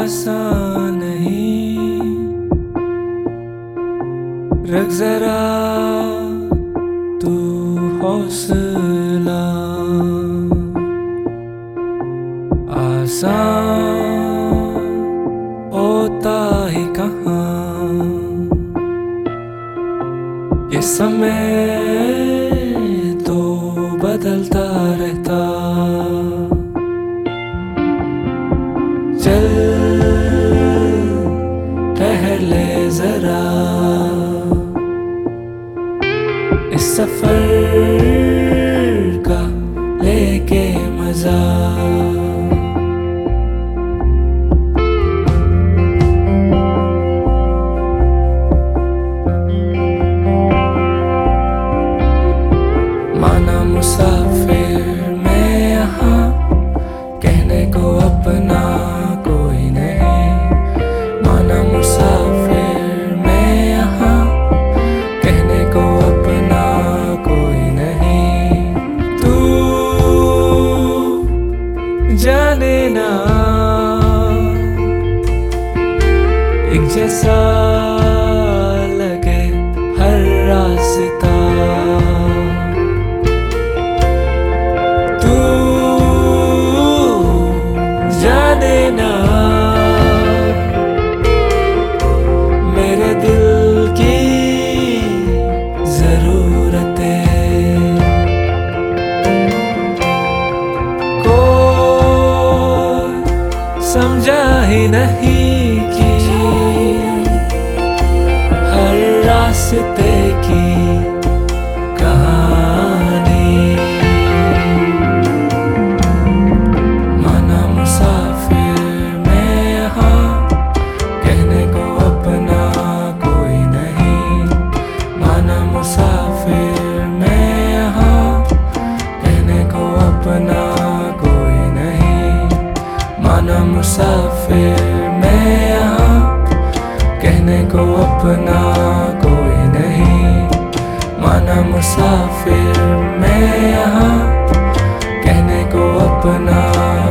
आसान नहीं, रख जरा तू हौसला। आसान होता ही कहाँ, ये समय तो बदलता रहता। चल टहले जरा, इस सफर का लेके मजा। माना मुसाफिर मैं यहाँ, कहने को अपना कोई नहीं। माना मुसाफिर मैं यहाँ, कहने को अपना कोई नहीं। तू जाने ना, एक जैसा लगे हर रास्ता। मेरे दिल की जरूरतें कोई समझा ही नहीं कि हर रास्ते की कहानी। माना मुसाफिर मैं यहाँ, कहने को अपना कोई नहीं। माना मुसाफिर मैं यहाँ, कहने को अपना कोई नहीं। माना मुसाफिर मैं यहाँ, कहने को अपना कोई नहीं। माना मुसाफिर मैं यहाँ, कहने को अपना